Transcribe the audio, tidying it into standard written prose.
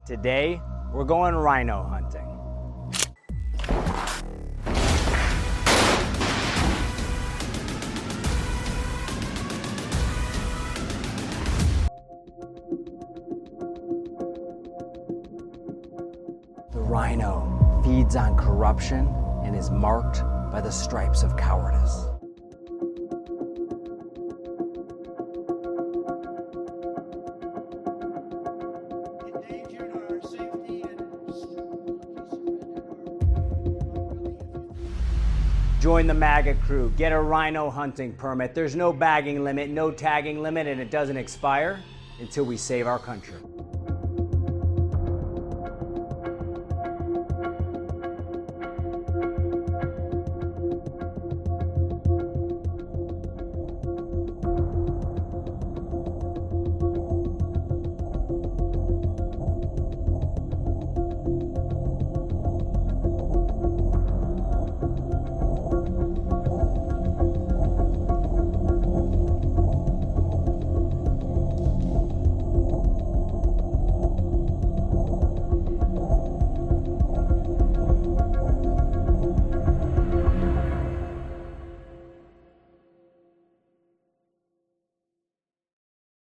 Today, we're going rhino hunting. The rhino feeds on corruption and is marked by the stripes of cowardice. Join the MAGA crew, get a rhino hunting permit. There's no bagging limit, no tagging limit, and it doesn't expire until we save our country.